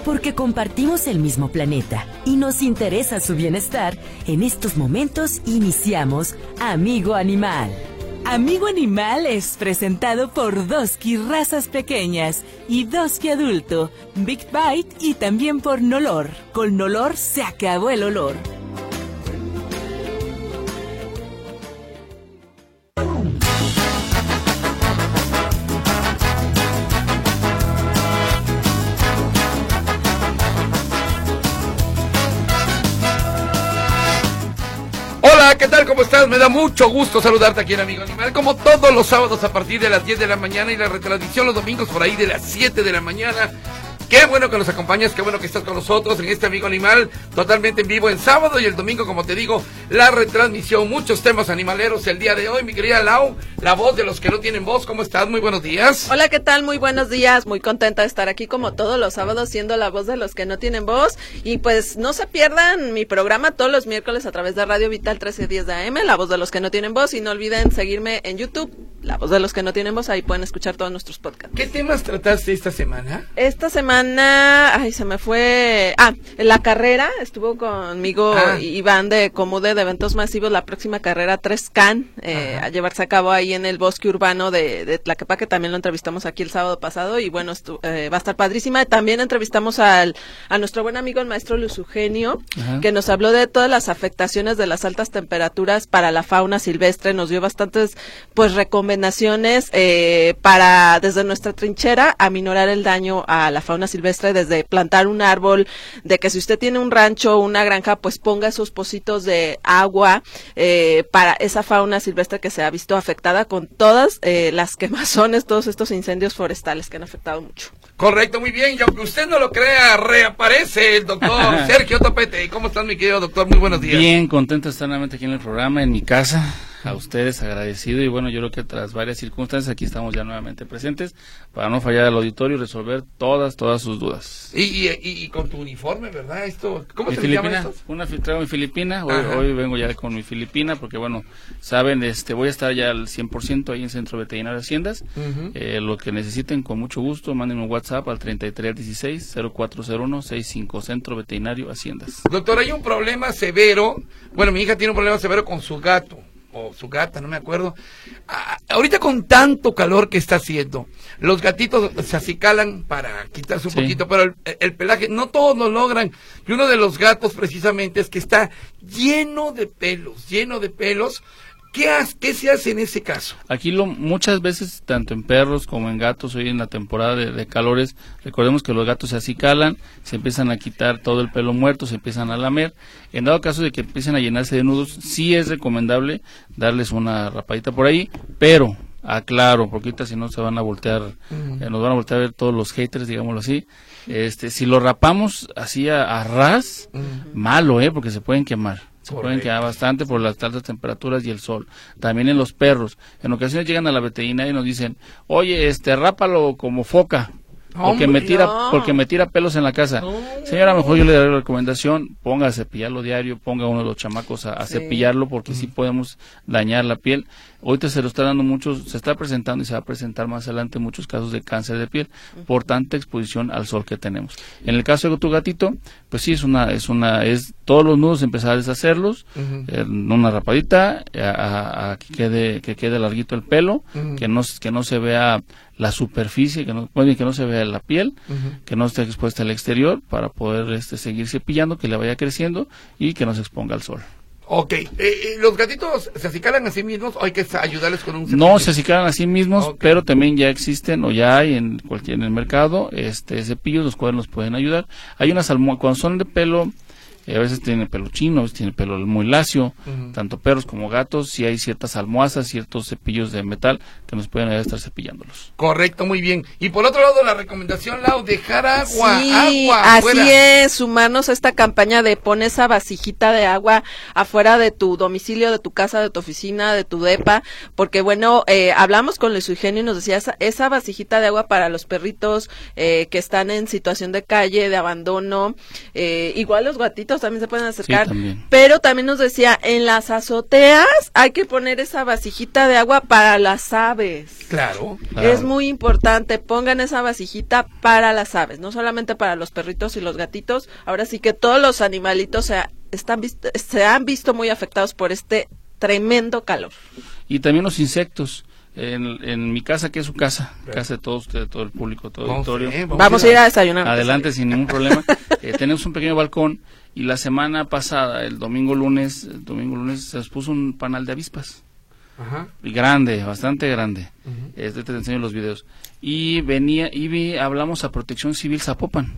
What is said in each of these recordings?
Porque compartimos el mismo planeta y nos interesa su bienestar, en estos momentos iniciamos Amigo Animal. Amigo Animal es presentado por Doski Razas Pequeñas y Doski Adulto, Big Bite y también por Nolor. Con Nolor se acabó el olor. Hola, ¿qué tal? ¿Cómo estás? Me da mucho gusto saludarte aquí en Amigo Animal, como todos los sábados a partir de las 10 de la mañana y la retransmisión los domingos por ahí de las 7 de la mañana. Qué bueno que nos acompañas, qué bueno que estás con nosotros en este Amigo Animal, totalmente en vivo en sábado y el domingo, como te digo, la retransmisión, muchos temas animaleros el día de hoy. Mi querida Lau, la voz de los que no tienen voz, ¿cómo estás? Muy buenos días. Hola, ¿qué tal? Muy buenos días, muy contenta de estar aquí como todos los sábados siendo la voz de los que no tienen voz, y pues no se pierdan mi programa todos los miércoles a través de Radio Vital 1310 de AM, la voz de los que no tienen voz, y no olviden seguirme en YouTube, la voz de los que no tienen voz, ahí pueden escuchar todos nuestros podcasts. ¿Qué temas trataste esta semana? Esta semana, se me fue, la carrera, estuvo conmigo Iván de Comude de Eventos Masivos, la próxima carrera 3CAN, a llevarse a cabo ahí en el bosque urbano de Tlaquepaque, también lo entrevistamos aquí el sábado pasado, y bueno, va a estar padrísima. También entrevistamos a nuestro buen amigo el maestro Luis Eugenio, que nos habló de todas las afectaciones de las altas temperaturas para la fauna silvestre, nos dio bastantes pues recomendaciones para desde nuestra trinchera aminorar el daño a la fauna silvestre, desde plantar un árbol, de que si usted tiene un rancho o una granja, pues ponga esos pocitos de agua para esa fauna silvestre que se ha visto afectada con todas las quemazones, todos estos incendios forestales que han afectado mucho. Correcto, muy bien, y aunque usted no lo crea, reaparece el doctor Sergio Topete. ¿Cómo estás, mi querido doctor? Muy buenos días. Bien, contento de estar nuevamente aquí en el programa, en mi casa. A ustedes agradecido, y bueno, yo creo que tras varias circunstancias aquí estamos ya nuevamente presentes para no fallar al auditorio y resolver todas sus dudas. Y con tu uniforme, ¿verdad? ¿Cómo se llama esto? Traigo mi filipina, hoy vengo ya con mi filipina porque bueno, saben, voy a estar ya al 100% ahí en Centro Veterinario Haciendas. Lo que necesiten, con mucho gusto, mándenme un WhatsApp al 3316-040165, Centro Veterinario Haciendas. Doctor, hay un problema severo, bueno, mi hija tiene un problema severo con su gato, o su gata, no me acuerdo. Ahorita con tanto calor que está haciendo, los gatitos se acicalan para quitarse un poquito, pero el pelaje, no todos lo logran, y uno de los gatos precisamente es que está lleno de pelos. ¿Qué se hace en ese caso? Aquí muchas veces, tanto en perros como en gatos, hoy en la temporada de calores, recordemos que los gatos se acicalan, se empiezan a quitar todo el pelo muerto, se empiezan a lamer. En dado caso de que empiecen a llenarse de nudos, sí es recomendable darles una rapadita por ahí, pero aclaro, porque ahorita si no se van a voltear, nos van a voltear a ver todos los haters, digámoslo así. Si lo rapamos así a ras, malo, porque se pueden quemar. Se pueden quedar bastante por las altas temperaturas y el sol. También en los perros. En ocasiones llegan a la veterinaria y nos dicen, oye, rápalo como foca. Porque me tira pelos en la casa. Señora, mejor yo le daré la recomendación, ponga a cepillarlo diario, ponga a uno de los chamacos a cepillarlo, porque sí podemos dañar la piel. Ahorita se está presentando y se va a presentar más adelante muchos casos de cáncer de piel por tanta exposición al sol que tenemos. En el caso de tu gatito, pues sí es todos los nudos empezar a deshacerlos, una rapadita, que quede larguito el pelo, que no se vea la superficie, que no se vea la piel, que no esté expuesta al exterior, para poder seguir cepillando, que le vaya creciendo y que no se exponga al sol. Ok, ¿los gatitos se acicalan a sí mismos o hay que ayudarles con un cepillo? No se acicalan a sí mismos, pero también ya existen o ya hay en el mercado cepillos los cuales nos pueden ayudar. Hay unas almohadas, cuando son de pelo, a veces tiene pelo chino, a veces tiene pelo muy lacio, tanto perros como gatos, sí hay ciertas almohadas, ciertos cepillos de metal que nos pueden ayudar a estar cepillándolos. Correcto, muy bien. Y por otro lado, la recomendación, Lau, dejar agua así afuera. Es, sumarnos a esta campaña de pon esa vasijita de agua afuera de tu domicilio, de tu casa, de tu oficina, de tu depa, porque bueno, hablamos con Luis Eugenio y nos decía esa vasijita de agua para los perritos que están en situación de calle, de abandono, igual los gatitos perritos también se pueden acercar, Sí, pero también nos decía, en las azoteas hay que poner esa vasijita de agua para las aves. Claro. Es muy importante, pongan esa vasijita para las aves, no solamente para los perritos y los gatitos, ahora sí que todos los animalitos se han visto muy afectados por este tremendo calor. Y también los insectos. En mi casa, que es su casa, casa de todos ustedes, todo el público, todo el auditorio. Vamos a ir a desayunar. Adelante, sin ningún problema. Tenemos un pequeño balcón y la semana pasada, el domingo lunes se les puso un panal de avispas. Ajá. Y grande, bastante grande. Te enseño los videos. Y hablamos a Protección Civil Zapopan.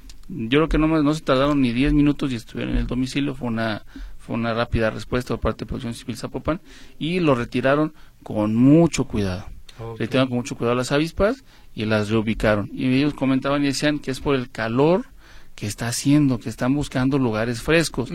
Yo creo que no se tardaron ni 10 minutos y estuvieron en el domicilio. Fue una rápida respuesta por parte de Protección Civil Zapopan y lo retiraron con mucho cuidado. Okay. Retiraron con mucho cuidado las avispas y las reubicaron. Y ellos comentaban y decían que es por el calor que está haciendo, que están buscando lugares frescos.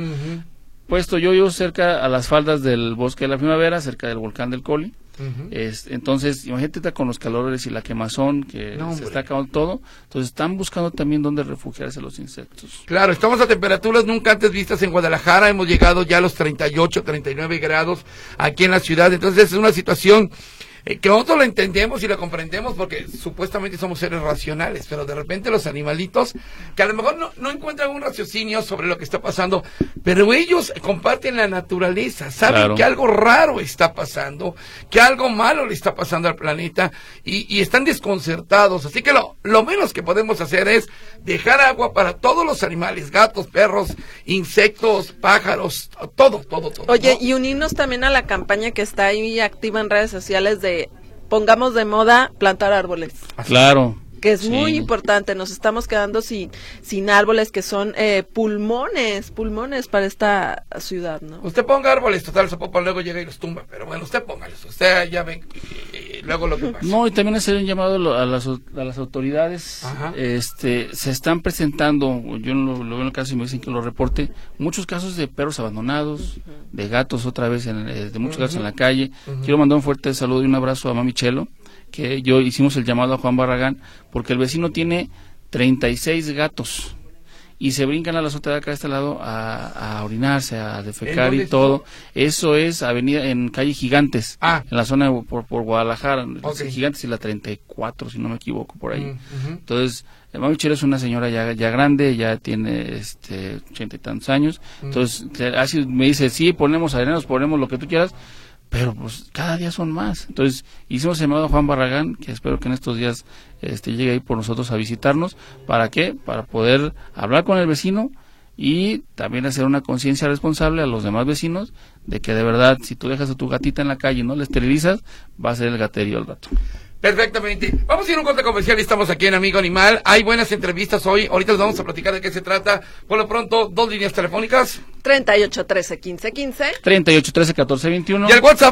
Puesto yo cerca a las faldas del Bosque de la Primavera, cerca del volcán del Coli. Entonces, imagínate con los calores y la quemazón que se está acabando todo. Entonces, están buscando también dónde refugiarse los insectos. Claro, estamos a temperaturas nunca antes vistas en Guadalajara. Hemos llegado ya a los 38, 39 grados aquí en la ciudad. Entonces, es una situación que nosotros lo entendemos y lo comprendemos porque supuestamente somos seres racionales, pero de repente los animalitos que a lo mejor no encuentran un raciocinio sobre lo que está pasando, pero ellos comparten la naturaleza, saben que algo raro está pasando, que algo malo le está pasando al planeta y están desconcertados, así que lo menos que podemos hacer es dejar agua para todos los animales, gatos, perros, insectos, pájaros, todo. Oye, ¿no? Y unirnos también a la campaña que está ahí activa en redes sociales de pongamos de moda plantar árboles. Claro. Que es muy importante, nos estamos quedando sin árboles que son pulmones para esta ciudad, ¿no? Usted ponga árboles, total, Zapopan luego llega y los tumba, pero bueno, usted póngalos, usted ya ve luego lo que pasa. No, y también hacer un llamado a las autoridades. Ajá. Se están presentando, yo lo veo en el caso y me dicen que lo reporte, muchos casos de perros abandonados, de gatos otra vez, de muchos gatos en la calle. Quiero mandar un fuerte saludo y un abrazo a Mami Chelo, que yo hicimos el llamado a Juan Barragán, porque el vecino tiene 36 gatos y se brincan a la azotea de acá de este lado a orinarse, a defecar y todo. Eso es en calle Gigantes, en la zona por Guadalajara, Gigantes y la 34, si no me equivoco, por ahí. Entonces, Mami Chelo es una señora ya grande, ya tiene 80 y tantos años. Entonces, así me dice, sí, ponemos arenas, ponemos lo que tú quieras, pero pues cada día son más. Entonces hicimos el llamado a Juan Barragán, que espero que en estos días llegue ahí por nosotros a visitarnos. ¿Para qué? Para poder hablar con el vecino y también hacer una conciencia responsable a los demás vecinos de que de verdad, si tú dejas a tu gatita en la calle y no la esterilizas, va a ser el gaterío al rato. Perfectamente. Vamos a ir a un corte comercial y estamos aquí en Amigo Animal. Hay buenas entrevistas hoy. Ahorita les vamos a platicar de qué se trata. Por lo pronto, 2 líneas telefónicas. 3813-1515. 3813-1421. Y el WhatsApp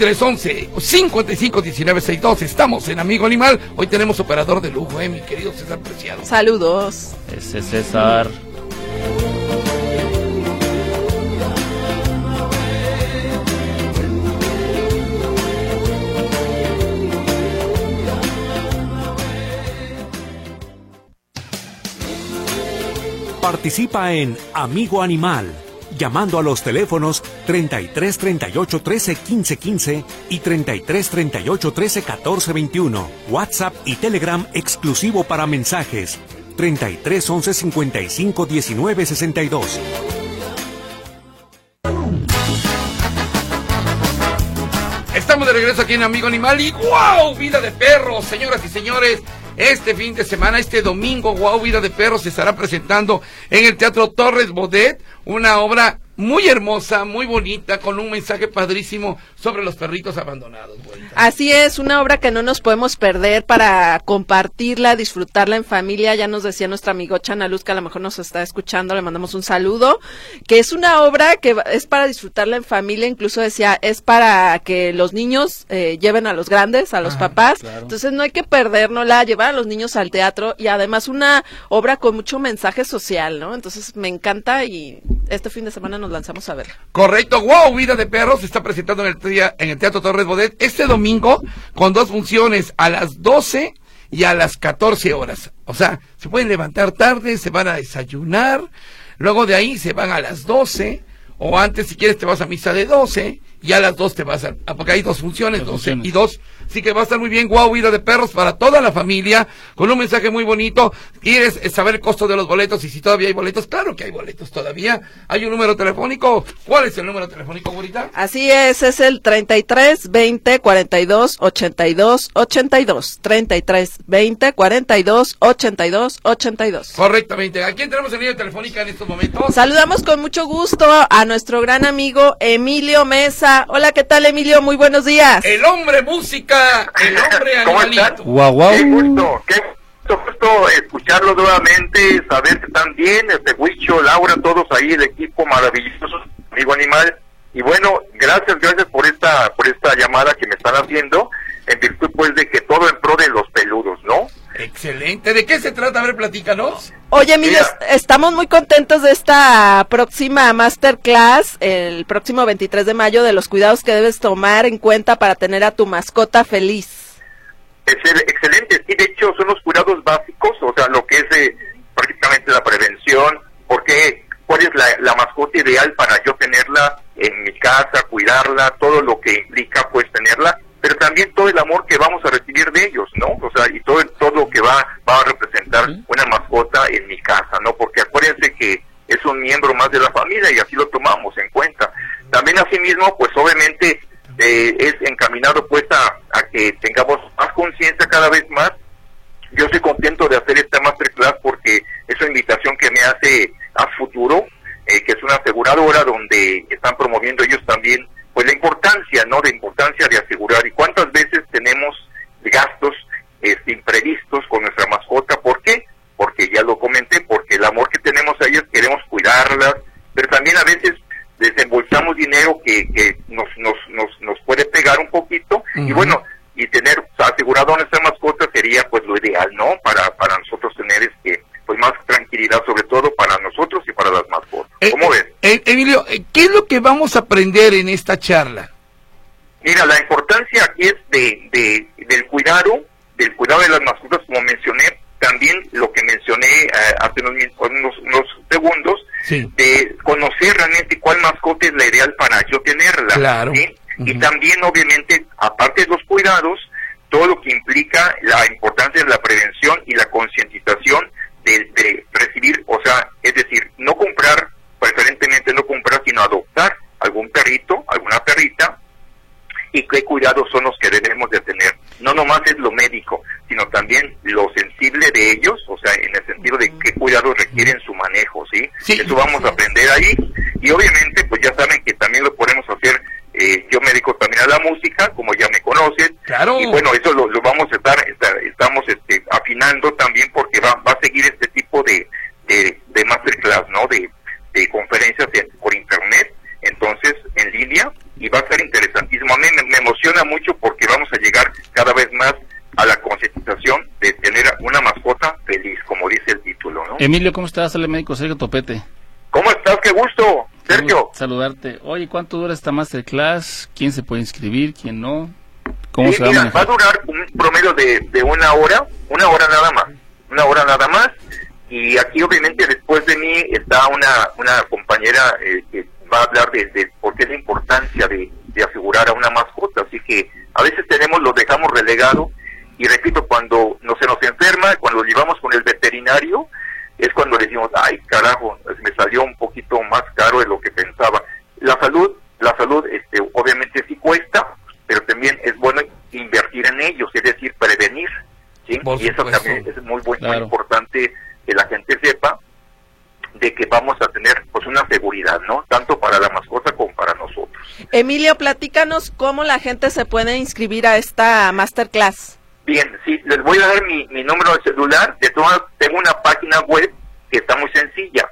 3311-551962. Estamos en Amigo Animal. Hoy tenemos operador de lujo, mi querido César Preciado. Saludos. Ese César. Participa en Amigo Animal, llamando a los teléfonos 33 38 13 15 15 y 33 38 13 14 21. WhatsApp y Telegram exclusivo para mensajes 33 11 55 19 62. Estamos de regreso aquí en Amigo Animal y ¡wow! Vida de perros, señoras y señores. Este fin de semana, este domingo, ¡wow! Vida de perros se estará presentando en el Teatro Torres Bodet, una obra muy hermosa, muy bonita, con un mensaje padrísimo sobre los perritos abandonados. Así es, una obra que no nos podemos perder para compartirla, disfrutarla en familia. Ya nos decía nuestra amigocha Ana Luz, que a lo mejor nos está escuchando, le mandamos un saludo, que es una obra que es para disfrutarla en familia, incluso decía, es para que los niños lleven a los grandes, a los papás, claro. Entonces no hay que perdérnosla, llevar a los niños al teatro, y además una obra con mucho mensaje social, ¿no? Entonces me encanta y este fin de semana nos lanzamos a ver. Correcto, ¡wow! Vida de perros se está presentando en el Teatro Torres Bodet este domingo con 2 funciones a las 12 y a las 14 horas. O sea, se pueden levantar tarde, se van a desayunar, luego de ahí se van a las 12, o antes si quieres te vas a misa de 12, y a las 2 te vas porque hay 2 funciones, 12 y 2. Así que va a estar muy bien, Guau, Vida de Perros para toda la familia, con un mensaje muy bonito. ¿Quieres saber el costo de los boletos y si todavía hay boletos? Claro que hay boletos todavía. Hay un número telefónico. ¿Cuál es el número telefónico, Gorita? Así es el 33 20 42 82 82. 33 20 42 82 82. Correctamente. ¿A quién tenemos en línea telefónica en estos momentos? Saludamos con mucho gusto a nuestro gran amigo Emilio Mesa. Hola, ¿qué tal, Emilio? Muy buenos días. El hombre música, el hombre animalito. Guau, guau. Qué gusto escucharlo nuevamente, saber que están bien, Huicho, Laura, todos ahí, el equipo maravilloso, amigo animal. Y bueno, gracias por esta llamada que me están haciendo, en virtud pues de que todo en pro de los peludos, ¿no? Excelente. ¿De qué se trata? A ver, platícanos. Oye, Emilio, estamos muy contentos de esta próxima masterclass, el próximo 23 de mayo, de los cuidados que debes tomar en cuenta para tener a tu mascota feliz. Excelente, sí, de hecho son los cuidados básicos, o sea, lo que es prácticamente la prevención, porque cuál es la mascota ideal para yo tenerla en mi casa, cuidarla, todo lo que implica pues tenerla, pero también todo el amor que vamos a recibir de ellos, ¿no? O sea, y todo lo que va a representar una mascota en mi casa, ¿no? Porque acuérdense que es un miembro más de la familia y así lo tomamos en cuenta. También asimismo, pues obviamente es encaminado pues a que tengamos más conciencia cada vez más. Yo estoy contento de hacer esta masterclass porque es una invitación que me hace a Futuro, que es una aseguradora donde están promoviendo ellos también pues la importancia, ¿no? De importancia de asegurar. Y cuántas veces tenemos gastos imprevistos con nuestra mascota. ¿Por qué? Porque ya lo comenté, porque el amor que tenemos a ellas, queremos cuidarlas, pero también a veces desembolsamos dinero que nos puede pegar un poquito. Y bueno, y tener asegurado a nuestra mascota sería pues lo ideal, ¿no? Para nosotros tener pues más tranquilidad, sobre todo para nosotros y para las mascotas. ¿Cómo ves? Emilio, ¿qué es lo que vamos a aprender en esta charla? Mira, la importancia aquí es del cuidado de las mascotas, como mencioné, también lo que mencioné hace unos segundos, sí, de conocer realmente cuál mascota es la ideal para yo tenerla. Claro. ¿Sí? Y también, obviamente, aparte de los cuidados, todo lo que implica la importancia de la prevención y la concientización de recibir, o sea, es decir, no comprar, preferentemente no comprar, sino adoptar algún perrito, alguna perrita, y qué cuidados son los que debemos de tener. No nomás es lo médico, sino también lo sensible de ellos, o sea, en el sentido de qué cuidados requieren su manejo, ¿sí? Eso vamos a aprender ahí, y obviamente, pues ya saben que también lo podemos hacer. Yo me dedico también a la música, como ya me conocen. Claro. Y bueno, eso lo vamos a estamos afinando también, porque va a seguir este tipo de masterclass, ¿no? De conferencias por internet, entonces en línea, y va a ser interesantísimo. A mí me emociona mucho porque vamos a llegar cada vez más a la concientización de tener una mascota feliz, como dice el título, ¿no? Emilio, ¿cómo estás? Sale médico Sergio Topete. ¿Cómo estás? ¡Qué gusto, Sergio! Saludarte. Oye, ¿cuánto dura esta masterclass? ¿Quién se puede inscribir? ¿Quién no? ¿Cómo se va a manejar? Va a durar un promedio de una hora nada más, y aquí obviamente después de mí está una compañera que va a hablar de por qué es la importancia de asegurar a una mascota. Así que a veces lo dejamos relegado, y repito, cuando se nos enferma, cuando lo llevamos con el veterinario, es cuando decimos, ay carajo, me salió un poquito más caro de lo que pensaba. La salud obviamente sí cuesta, pero también es bueno invertir en ellos, es decir, prevenir, ¿sí? Y eso también es muy importante que la gente sepa de que vamos a tener pues una seguridad, ¿no? Tanto para la mascota como para nosotros. Emilio, platícanos cómo la gente se puede inscribir a esta masterclass. Bien, sí, les voy a dar mi número de celular. De todas, tengo una página web que está muy sencilla,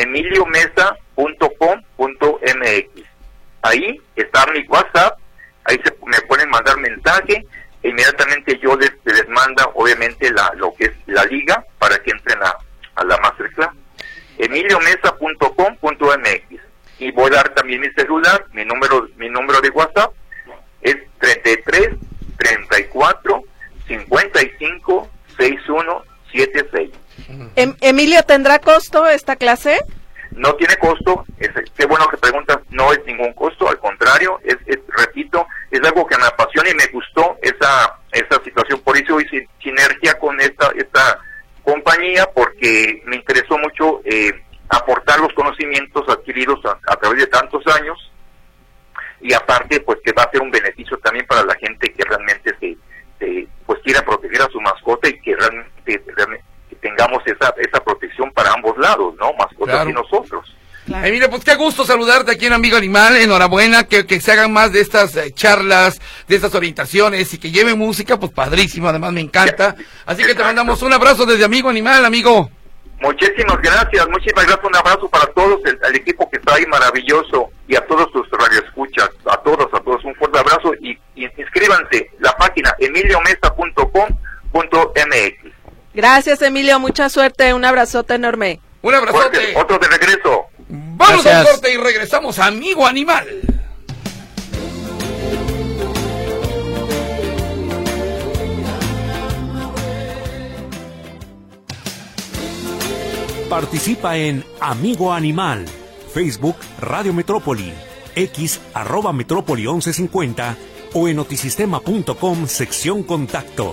emiliomesa.com.mx. Ahí está mi WhatsApp, ahí me pueden mandar mensaje, e inmediatamente yo les mando obviamente lo que es la liga para que entren a la masterclass. emiliomesa.com.mx. Y voy a dar también mi celular, mi número de WhatsApp es 33 34 55 61 76. Emilio, ¿tendrá costo esta clase? no tiene costo, qué bueno que preguntas, no es ningún costo, al contrario, repito, es algo que me apasiona y me gustó esa situación, por eso hice sinergia con esta compañía, porque me interesó mucho aportar los conocimientos adquiridos a través de tantos años, y aparte pues que va a ser un beneficio también para la gente que realmente pues quiera proteger a su mascota, y que realmente que tengamos esa protección para ambos lados, ¿no? Mascotas, claro, y nosotros. Claro. Mira, pues qué gusto saludarte aquí en Amigo Animal. Enhorabuena, que se hagan más de estas charlas, de estas orientaciones, y que lleven música, pues padrísimo, además me encanta. Así que te mandamos un abrazo desde Amigo Animal, amigo. Muchísimas gracias, un abrazo para todos, el equipo que está ahí maravilloso, y a todos tus radioescuchas, a todos, un fuerte abrazo, y inscríbanse, la página emiliomesa.com.mx. Gracias, Emilio, mucha suerte, un abrazote enorme. Un abrazote. Fuerte, otro de regreso. Vamos al corte y regresamos a Amigo Animal. Participa en Amigo Animal, Facebook Radio Metrópoli, X @Metrópoli 1150 o en notisistema.com sección contacto.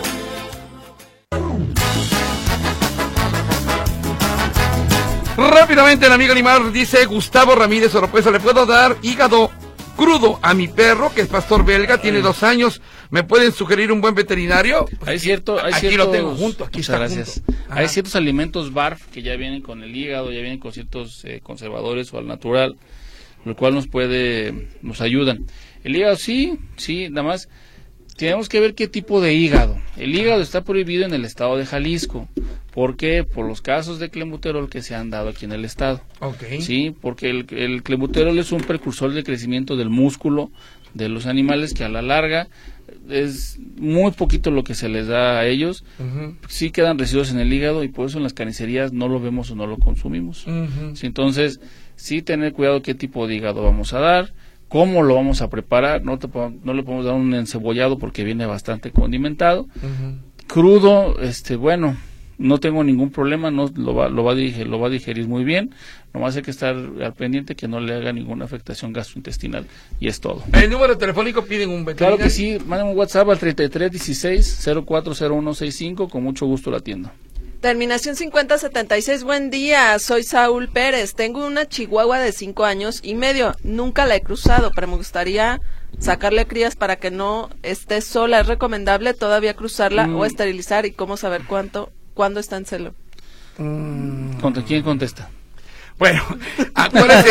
Rápidamente el Amigo Animal dice Gustavo Ramírez Oropesa, ¿le puedo dar hígado crudo a mi perro, que es pastor belga, tiene 2 años? ¿Me pueden sugerir un buen veterinario? Hay ciertos, lo tengo junto, aquí está gracias. Junto. Hay ciertos alimentos BARF que ya vienen con el hígado, ya vienen con ciertos conservadores o al natural, lo cual nos ayudan. El hígado sí, nada más tenemos que ver qué tipo de hígado. El hígado está prohibido en el estado de Jalisco. ¿Por qué? Por los casos de clenbuterol que se han dado aquí en el estado. Okay. Sí, porque el clenbuterol es un precursor de crecimiento del músculo de los animales, que a la larga es muy poquito lo que se les da a ellos. Uh-huh. Sí quedan residuos en el hígado, y por eso en las carnicerías no lo vemos o no lo consumimos. Uh-huh. Sí, entonces, sí tener cuidado qué tipo de hígado vamos a dar, cómo lo vamos a preparar. No le podemos dar un encebollado porque viene bastante condimentado. Uh-huh. Crudo, bueno, no tengo ningún problema, no lo va a digerir muy bien. Nomás hay que estar al pendiente que no le haga ninguna afectación gastrointestinal, y es todo. ¿El número telefónico piden un veterinario? Claro que sí, manden un WhatsApp al 3316-040165, con mucho gusto la atiendo. Terminación 5076, buen día, soy Saúl Pérez, tengo una chihuahua de 5 años y medio, nunca la he cruzado, pero me gustaría sacarle crías para que no esté sola. ¿Es recomendable todavía cruzarla o esterilizar? ¿Y cómo saber cuándo está en celo? ¿Contra quién contesta? Bueno, acuérdense.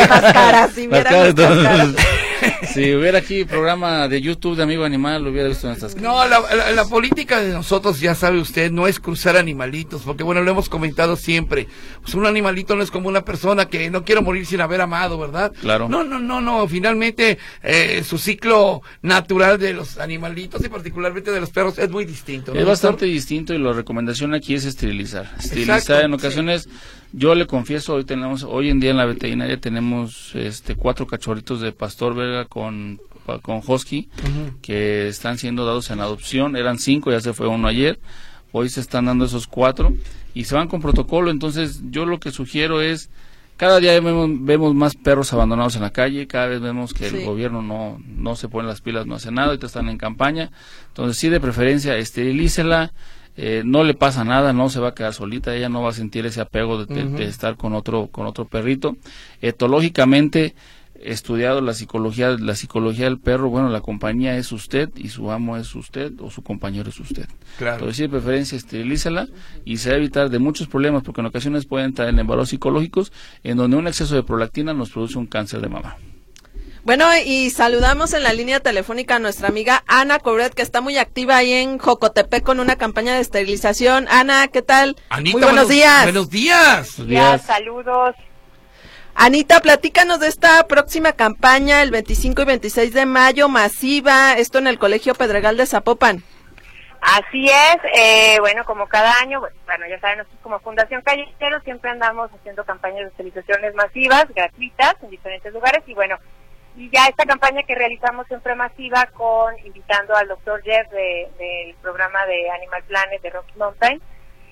Si hubiera aquí programa de YouTube de Amigo Animal, lo hubiera visto en estas cosas. No, la política de nosotros, ya sabe usted, no es cruzar animalitos, porque bueno, lo hemos comentado siempre. Pues un animalito no es como una persona que no quiere morir sin haber amado, ¿verdad? Claro. No, finalmente su ciclo natural de los animalitos y particularmente de los perros es muy distinto, ¿no? Es bastante distinto, y la recomendación aquí es esterilizar. Esterilizar. En ocasiones, sí. Yo le confieso, hoy en día en la veterinaria tenemos 4 cachorritos de pastor belga con husky, uh-huh, que están siendo dados en adopción. Eran 5, ya se fue uno ayer. Hoy se están dando esos 4 y se van con protocolo. Entonces yo lo que sugiero es, cada día vemos más perros abandonados en la calle, cada vez vemos que el gobierno no se pone las pilas, no hace nada, ahorita están en campaña. Entonces sí, de preferencia, esterilícela. No le pasa nada, no se va a quedar solita, ella no va a sentir ese apego de estar con otro perrito. Etológicamente estudiado la psicología del perro, bueno, la compañía es usted y su amo es usted o su compañero es usted. Claro. Entonces, de preferencia, esterilízala y se va a evitar de muchos problemas, porque en ocasiones pueden entrar en embarazos psicológicos en donde un exceso de prolactina nos produce un cáncer de mama. Bueno, y saludamos en la línea telefónica a nuestra amiga Ana Cobret, que está muy activa ahí en Jocotepec con una campaña de esterilización. Ana, ¿qué tal? Anita, muy buenos días. Buenos días. Saludos. Anita, platícanos de esta próxima campaña, el 25 y 26 de mayo, masiva, esto en el Colegio Pedregal de Zapopan. Así es, bueno, como cada año, bueno, ya saben, nosotros como Fundación Callejero siempre andamos haciendo campañas de esterilizaciones masivas, gratuitas, en diferentes lugares, y bueno, y ya esta campaña que realizamos siempre masiva, invitando al doctor Jeff del programa de Animal Planet de Rocky Mountain,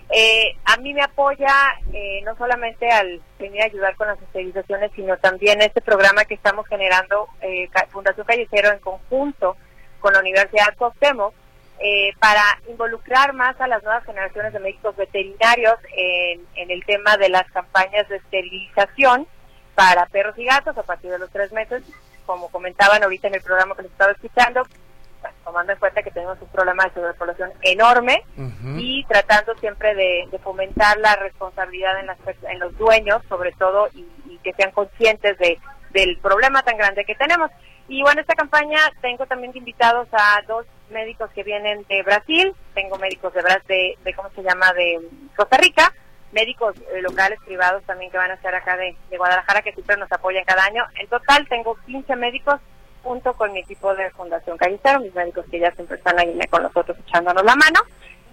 A mí me apoya no solamente al venir a ayudar con las esterilizaciones, sino también este programa que estamos generando, Fundación Calle Cero, en conjunto con la Universidad Cuauhtémoc, para involucrar más a las nuevas generaciones de médicos veterinarios en el tema de las campañas de esterilización para perros y gatos a partir de los 3 meses, como comentaban ahorita en el programa que les estaba escuchando, tomando en cuenta que tenemos un problema de sobrepoblación enorme y tratando siempre de fomentar la responsabilidad en los dueños, sobre todo, y que sean conscientes del problema tan grande que tenemos. Y bueno, esta campaña tengo también invitados a 2 médicos que vienen de Brasil, tengo médicos de Costa Rica, médicos locales privados también que van a estar acá de Guadalajara, que siempre nos apoyan cada año. En total tengo 15 médicos junto con mi equipo de Fundación Calle Cero, mis médicos que ya siempre están ahí con nosotros echándonos la mano.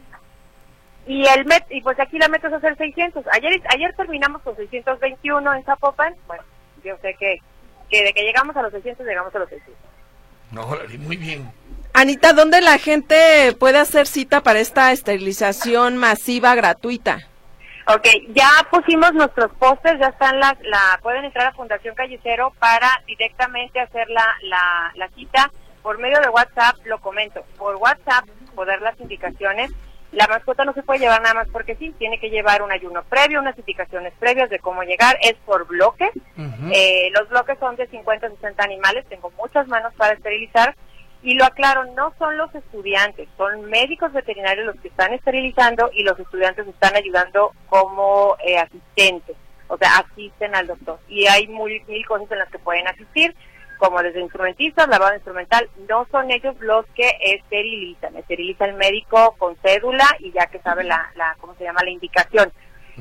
Y pues aquí la meta es hacer 600. Ayer terminamos con 621 en Zapopan. Bueno, yo sé que de que llegamos a los 600, llegamos a los 600. No, muy bien. Anita, ¿dónde la gente puede hacer cita para esta esterilización masiva gratuita? Ok, ya pusimos nuestros postes, ya están pueden entrar a Fundación Calle Cero para directamente hacer la cita por medio de WhatsApp. Lo comento, por WhatsApp, poder las indicaciones. La mascota no se puede llevar nada más porque sí, tiene que llevar un ayuno previo, unas indicaciones previas de cómo llegar, es por bloques. Los bloques son de 50 a 60 animales, tengo muchas manos para esterilizar. Y lo aclaro, no son los estudiantes, son médicos veterinarios los que están esterilizando y los estudiantes están ayudando como asistentes, o sea, asisten al doctor. Y hay mil cosas en las que pueden asistir, como desde instrumentistas, lavado instrumental. No son ellos los que esteriliza el médico con cédula y ya que sabe ¿cómo se llama? La indicación.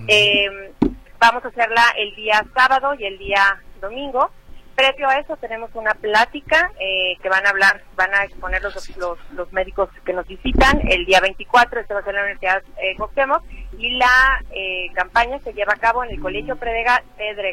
Vamos a hacerla el día sábado y el día domingo. Previo a eso tenemos una plática que van a exponer los médicos que nos visitan el día 24, este va a ser en la Universidad Cuauhtémoc, y la campaña se lleva a cabo en el Colegio Pedregal,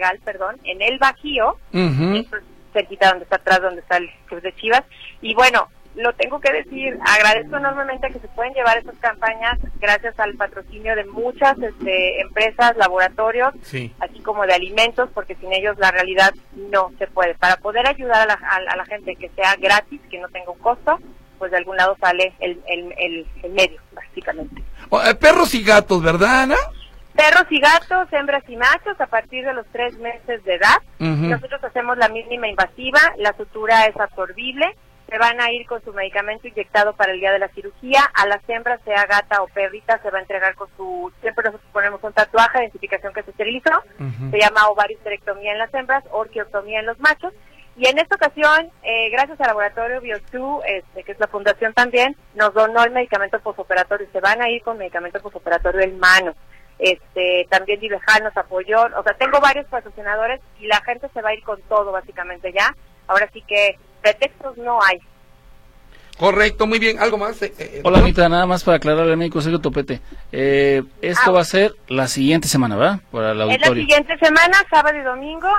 en el Bajío, cerquita donde está atrás, donde está el Club de Chivas. Y bueno, lo tengo que decir, agradezco enormemente que se pueden llevar estas campañas gracias al patrocinio de muchas empresas, laboratorios, así como de alimentos, porque sin ellos la realidad no se puede. Para poder ayudar a la gente que sea gratis, que no tenga un costo, pues de algún lado sale el medio, básicamente. Perros y gatos, ¿verdad, Ana? Perros y gatos, hembras y machos, a partir de los 3 meses de edad. Nosotros hacemos la mínima invasiva, la sutura es absorbible. Se van a ir con su medicamento inyectado para el día de la cirugía. A las hembras, sea gata o perrita, se va a entregar con siempre nosotros ponemos un tatuaje de identificación que se esterilizó. Se llama ovariosterectomía en las hembras, orquiotomía en los machos. Y en esta ocasión, gracias al laboratorio Bio2, que es la fundación también, nos donó el medicamento posoperatorio. Se van a ir con medicamento posoperatorio en mano. También Divejal nos apoyó. O sea, tengo varios patrocinadores y la gente se va a ir con todo, básicamente, ya. Ahora sí que pretextos no hay. Correcto, muy bien. ¿Algo más? Hola, Anita, nada más para aclararle al médico Sergio Topete. Esto va a ser la siguiente semana, ¿verdad? Para el auditorio. Es la siguiente semana, sábado y domingo,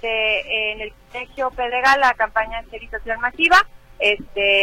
en el Colegio Pedregal, la campaña de esterilización masiva, es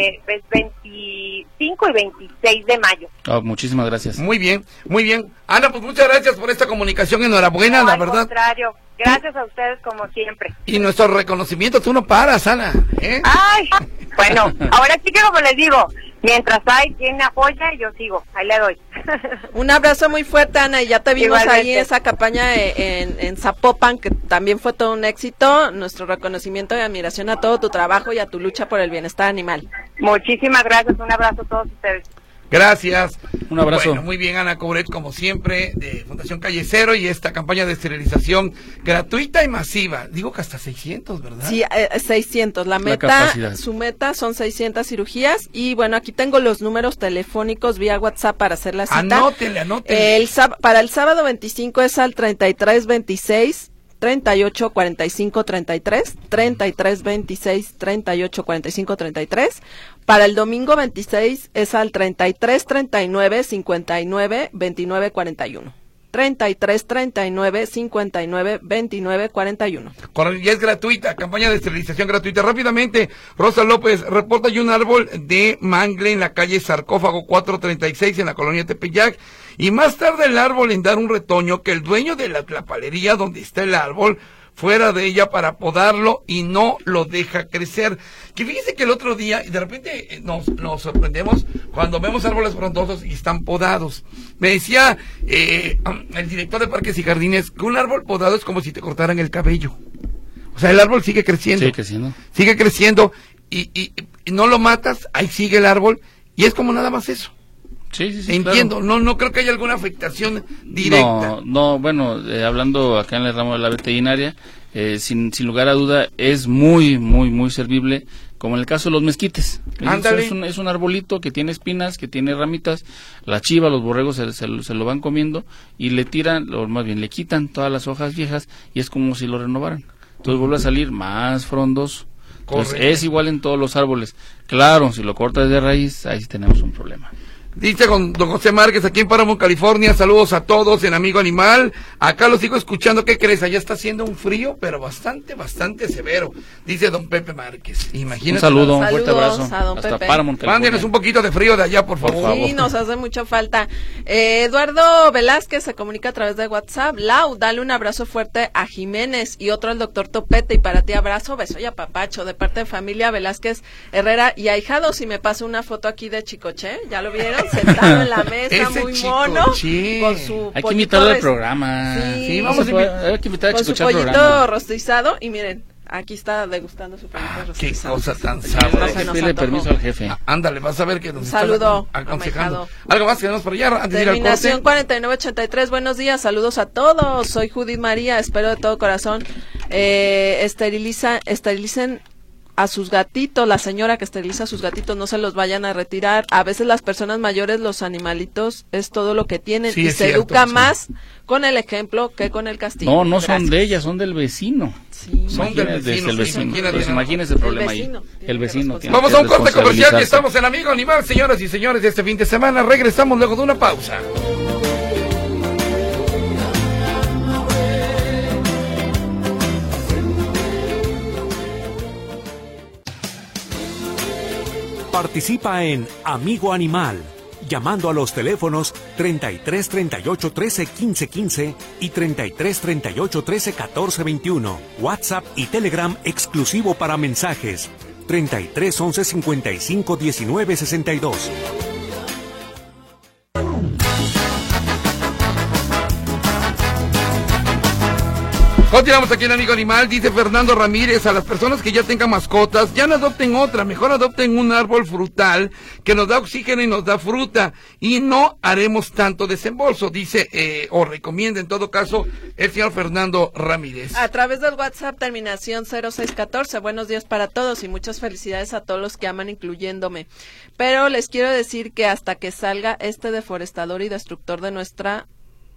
25 y 26 de mayo. Muchísimas gracias. Muy bien, muy bien. Ana, pues muchas gracias por esta comunicación, enhorabuena, No, la al verdad. Contrario, gracias a ustedes como siempre. Y nuestro reconocimiento, tú no paras, Ana, ¿eh? Ay, bueno, ahora sí que como les digo, mientras hay quien me apoya, yo sigo, ahí le doy. Un abrazo muy fuerte, Ana, y ya te vimos Igualmente. ahí en esa campaña en Zapopan, que también fue todo un éxito. Nuestro reconocimiento y admiración a todo tu trabajo y a tu lucha por el bienestar animal. Muchísimas gracias, un abrazo a todos ustedes. Gracias. Un abrazo. Bueno, muy bien, Ana Couret, como siempre, de Fundación Calle Cero, y esta campaña de esterilización gratuita y masiva. Digo que hasta 600, ¿verdad? Sí, 600. La capacidad. Su meta son 600 cirugías. Y bueno, aquí tengo los números telefónicos vía WhatsApp para hacer la cita. Anótele. Para el sábado 25 es al 3326 38 45 33, 33 26 38 45 33. Para el domingo 26 es al 33 39 59 29 41. 33 39 59 29 41. Ya es gratuita, campaña de esterilización gratuita. Rápidamente, Rosa López, reporta hay un árbol de mangle en la calle Sarcófago 436 en la colonia Tepeyac, Y más tarde el árbol en dar un retoño que el dueño de la tlapalería donde está el árbol fuera de ella para podarlo y no lo deja crecer. Que fíjese que el otro día, y de repente nos sorprendemos cuando vemos árboles frondosos y están podados. Me decía el director de Parques y Jardines que un árbol podado es como si te cortaran el cabello. O sea, el árbol sigue creciendo. Sigue creciendo y no lo matas, ahí sigue el árbol y es como nada más eso. Sí, entiendo, claro. No creo que haya alguna afectación directa. No, bueno, hablando acá en el ramo de la veterinaria, sin lugar a duda es muy servible, como en el caso de los mezquites. Es un arbolito que tiene espinas, que tiene ramitas, la chiva, los borregos se lo van comiendo y le tiran, o más bien le quitan todas las hojas viejas y es como si lo renovaran. Entonces vuelve a salir más frondoso. Entonces es igual en todos los árboles. Claro, si lo cortas de raíz, ahí sí tenemos un problema. Dice don José Márquez aquí en Paramount, California, saludos a todos en Amigo Animal, acá los sigo escuchando, ¿qué crees? Allá está haciendo un frío, pero bastante severo, dice don Pepe Márquez, imagínate. Un saludo, un fuerte abrazo, hasta Paramount, California. Mándenos un poquito de frío de allá, por favor. Sí, nos hace mucha falta. Eduardo Velázquez se comunica a través de WhatsApp. Lau, dale un abrazo fuerte a Jiménez y otro al doctor Topete, y para ti abrazo, beso y apapacho, de parte de familia Velázquez Herrera y ahijados. Y me pasa una foto aquí de Chicoche, ¿ya lo vieron? Sentado en la mesa, muy mono, con su hay que invitarlo al programa. Sí, vamos a invitar a con su pollito rostizado, y miren, aquí está degustando su pollito rostizado. Qué cosa tan sabrosa. Hay que pedirle permiso al jefe. Ándale, vas a ver que nos saludo aconsejando. Algo más que tenemos por allá antes de ir al corte. Terminación 4983, buenos días, saludos a todos. Soy Judith María, espero de todo corazón esterilicen a sus gatitos, la señora que esteriliza a sus gatitos, no se los vayan a retirar. A veces las personas mayores, los animalitos, es todo lo que tienen, y se educa más con el ejemplo que con el castigo. No son de ella, son del vecino. Sí. Son del vecino. Pues imagínese el problema ahí. El vecino. Vamos a un corte comercial, que estamos en Amigo Animal, señoras y señores, de este fin de semana. Regresamos luego de una pausa. Participa en Amigo Animal, llamando a los teléfonos 33 38 13 15 15 y 33 38 13 14 21. WhatsApp y Telegram exclusivo para mensajes 33 11 55 19 62. Continuamos aquí en Amigo Animal. Dice Fernando Ramírez, a las personas que ya tengan mascotas, ya no adopten otra, mejor adopten un árbol frutal que nos da oxígeno y nos da fruta, y no haremos tanto desembolso, dice, o recomienda en todo caso el señor Fernando Ramírez. A través del WhatsApp, terminación 0614, buenos días para todos y muchas felicidades a todos los que aman, incluyéndome. Pero les quiero decir que hasta que salga este deforestador y destructor de nuestra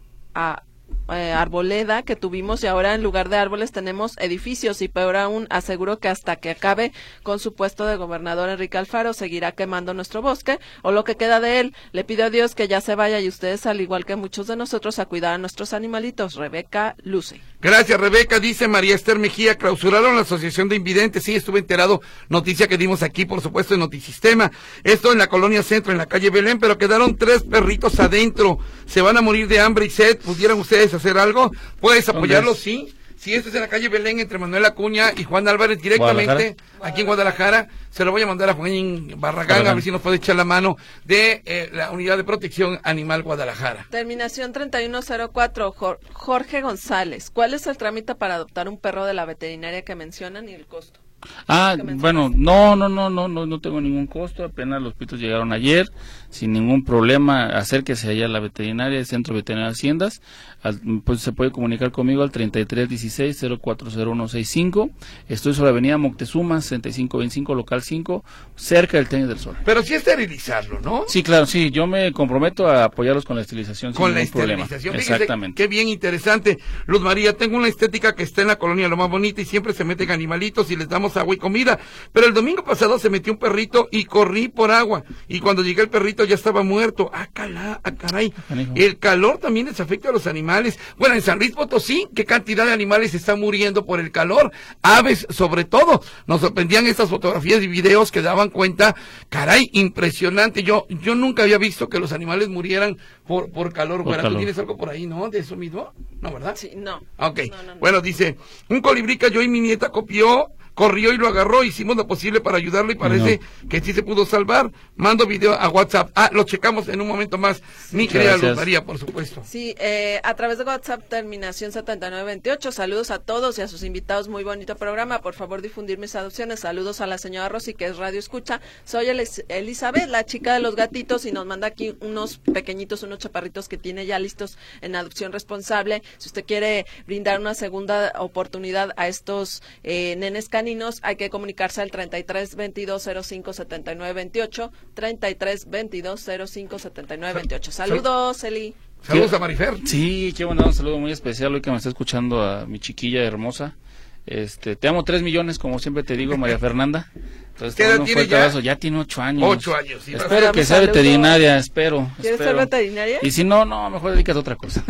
arboleda que tuvimos, y ahora en lugar de árboles tenemos edificios, y peor aún, aseguro que hasta que acabe con su puesto de gobernador Enrique Alfaro seguirá quemando nuestro bosque o lo que queda de él. Le pido a Dios que ya se vaya, y ustedes, al igual que muchos de nosotros, a cuidar a nuestros animalitos. Rebeca Luce. Gracias, Rebeca. Dice María Esther Mejía, clausuraron la Asociación de Invidentes. Sí, estuve enterado, noticia que dimos aquí, por supuesto, en Notisistema. Esto en la Colonia Centro, en la calle Belén, pero quedaron 3 perritos adentro. Se van a morir de hambre y sed. ¿Pudieran ustedes hacer algo? ¿Puedes apoyarlos? Sí. Sí, esto es en la calle Belén, entre Manuel Acuña y Juan Álvarez, directamente aquí en Guadalajara. Se lo voy a mandar a Juan Barragán, a ver si nos puede echar la mano de la Unidad de Protección Animal Guadalajara. Terminación 3104, Jorge González. ¿Cuál es el trámite para adoptar un perro de la veterinaria que mencionan y el costo? Bueno, no tengo ningún costo, apenas los pitos llegaron ayer, sin ningún problema. Acérquese allá a la veterinaria, el Centro Veterinario de Haciendas, pues se puede comunicar conmigo al 3316-040165. Estoy sobre Avenida Moctezuma, 6525, local 5, cerca del Tenis del Sol. Pero sí esterilizarlo, ¿no? Sí, claro, sí, yo me comprometo a apoyarlos con la esterilización con sin la ningún esterilización. Problema. Exactamente. Qué bien interesante. Luz María, tengo una estética que está en la colonia lo más bonita y siempre se meten animalitos y les damos damos agua y comida. Pero el domingo pasado se metió un perrito y corrí por agua. Y cuando llegué el perrito ya estaba muerto. Caray. El calor también les afecta a los animales. Bueno, en San Luis Potosí, ¿qué cantidad de animales están muriendo por el calor? Aves, sobre todo. Nos sorprendían estas fotografías y videos que daban cuenta. Caray, impresionante. Yo nunca había visto que los animales murieran por calor. Bueno, ¿tú tienes algo por ahí, no? ¿De eso mismo? No, ¿verdad? Sí, no. Ok. No. Bueno, dice, un colibrí cayó y mi nieta corrió y lo agarró, hicimos lo posible para ayudarlo y parece que sí se pudo salvar. Mando video a WhatsApp. Lo checamos en un momento más. Mi querida Luz María, por supuesto. Sí, a través de WhatsApp, terminación 7928. Saludos a todos y a sus invitados. Muy bonito programa. Por favor, difundir mis adopciones. Saludos a la señora Rosy, que es Radio Escucha. Soy Elizabeth, la chica de los gatitos, y nos manda aquí unos pequeñitos, unos chaparritos que tiene ya listos en adopción responsable. Si usted quiere brindar una segunda oportunidad a estos nenes caninos, hay que comunicarse al 33 22 05 79 28, 33 22 05 79 28. Saludos, Eli. Saludos a Marifer. Sí, qué bueno, un saludo muy especial hoy que me está escuchando a mi chiquilla hermosa. Te amo 3 millones, como siempre te digo, María Fernanda. Entonces, ¿qué edad tiene ya? Ya tiene 8 años. 8 años, sí. Espero que sea veterinaria, espero. ¿Quieres ser veterinaria? Y si no, mejor dedícate a otra cosa.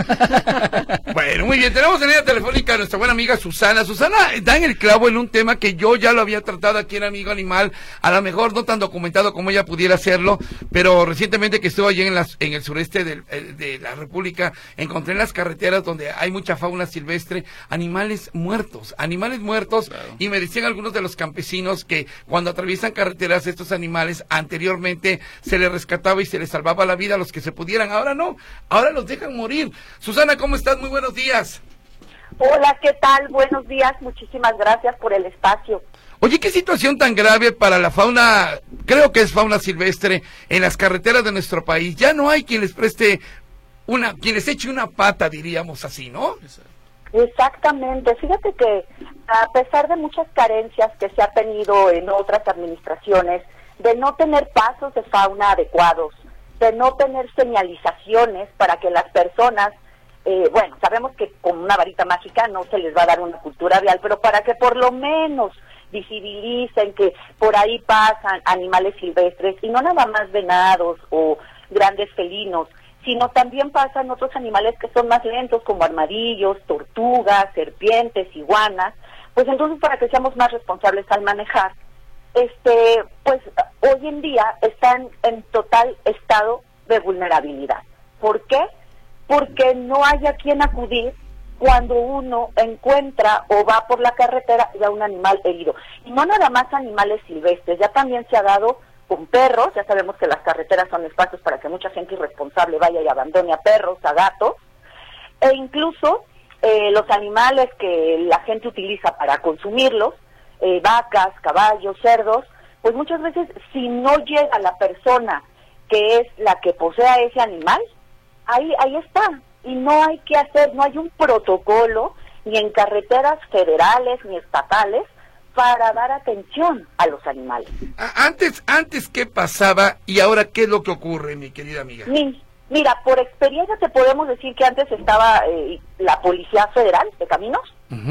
Bueno, muy bien, tenemos en línea telefónica a nuestra buena amiga Susana. Susana da en el clavo en un tema que yo ya lo había tratado aquí en Amigo Animal, a lo mejor no tan documentado como ella pudiera hacerlo, pero recientemente que estuve allí en el sureste de la República, encontré en las carreteras donde hay mucha fauna silvestre, animales muertos, claro. Y me decían algunos de los campesinos que cuando atraviesan carreteras estos animales, anteriormente se les rescataba y se les salvaba la vida a los que se pudieran, ahora no, ahora los dejan morir. Susana, ¿cómo estás? Muy buenos días. Hola, ¿qué tal? Buenos días, muchísimas gracias por el espacio. Oye, qué situación tan grave para la fauna, creo que es fauna silvestre, en las carreteras de nuestro país. Ya no hay quien les preste quien les eche una pata, diríamos así, ¿no? Exactamente, fíjate que a pesar de muchas carencias que se ha tenido en otras administraciones, de no tener pasos de fauna adecuados, de no tener señalizaciones para que las personas, sabemos que con una varita mágica no se les va a dar una cultura vial, pero para que por lo menos visibilicen que por ahí pasan animales silvestres, y no nada más venados o grandes felinos, sino también pasan otros animales que son más lentos, como armadillos, tortugas, serpientes, iguanas. Pues entonces, para que seamos más responsables al manejar, pues hoy en día están en total estado de vulnerabilidad. ¿Por qué? Porque no hay a quien acudir cuando uno encuentra o va por la carretera y a un animal herido. Y no nada más animales silvestres, ya también se ha dado con perros. Ya sabemos que las carreteras son espacios para que mucha gente irresponsable vaya y abandone a perros, a gatos, e incluso los animales que la gente utiliza para consumirlos, vacas, caballos, cerdos, pues muchas veces si no llega la persona que es la que posea ese animal, ahí está, y no hay que hacer, no hay un protocolo ni en carreteras federales ni estatales para dar atención a los animales. Antes ¿qué pasaba y ahora qué es lo que ocurre, mi querida amiga? Mira, por experiencia te podemos decir que antes estaba la Policía Federal de Caminos,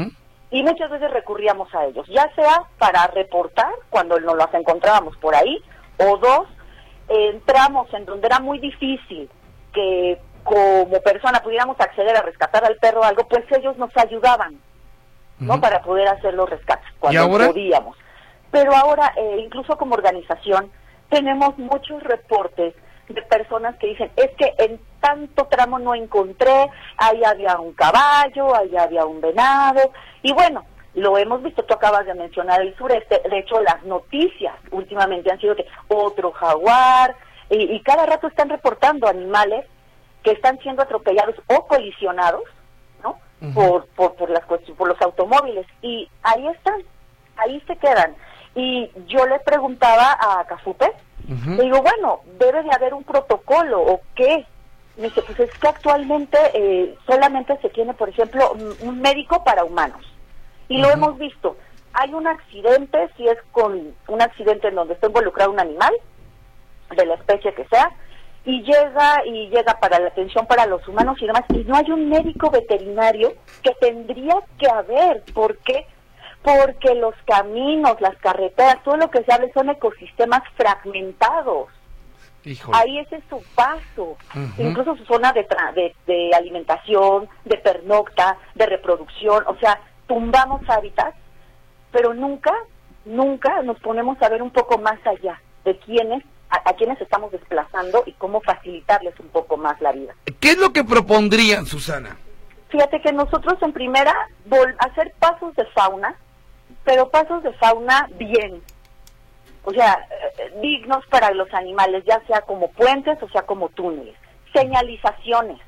y muchas veces recurríamos a ellos, ya sea para reportar cuando nos los encontrábamos por ahí, o dos, entramos en donde era muy difícil que como persona pudiéramos acceder a rescatar al perro o algo, pues ellos nos ayudaban, ¿no? Para poder hacer los rescates cuando podíamos. Pero ahora, incluso como organización, tenemos muchos reportes de personas que dicen, es que en tanto tramo no encontré, ahí había un caballo, ahí había un venado, y bueno, lo hemos visto, tú acabas de mencionar el sureste, de hecho las noticias últimamente han sido que otro jaguar, y cada rato están reportando animales que están siendo atropellados o colisionados, ¿no? Por los automóviles, y ahí están, ahí se quedan. Y yo le preguntaba a Cafupé, le digo, bueno, debe de haber un protocolo, ¿o qué? Me dice, pues es que actualmente solamente se tiene, por ejemplo, un médico para humanos, y lo hemos visto. Hay un accidente, si es con un accidente en donde está involucrado un animal, de la especie que sea, y llega para la atención para los humanos y demás, y no hay un médico veterinario que tendría que haber. ¿Por qué? porque los caminos, las carreteras, todo lo que se habla son ecosistemas fragmentados. Híjole. Ahí ese es su paso, incluso su zona de alimentación, de pernocta, de reproducción, o sea, tumbamos hábitats, pero nunca nos ponemos a ver un poco más allá de quiénes, a quienes estamos desplazando y cómo facilitarles un poco más la vida. ¿Qué es lo que propondrían, Susana? Fíjate que nosotros en primera hacer pasos de fauna, pero pasos de fauna bien, o sea, dignos para los animales, ya sea como puentes o sea como túneles, señalizaciones,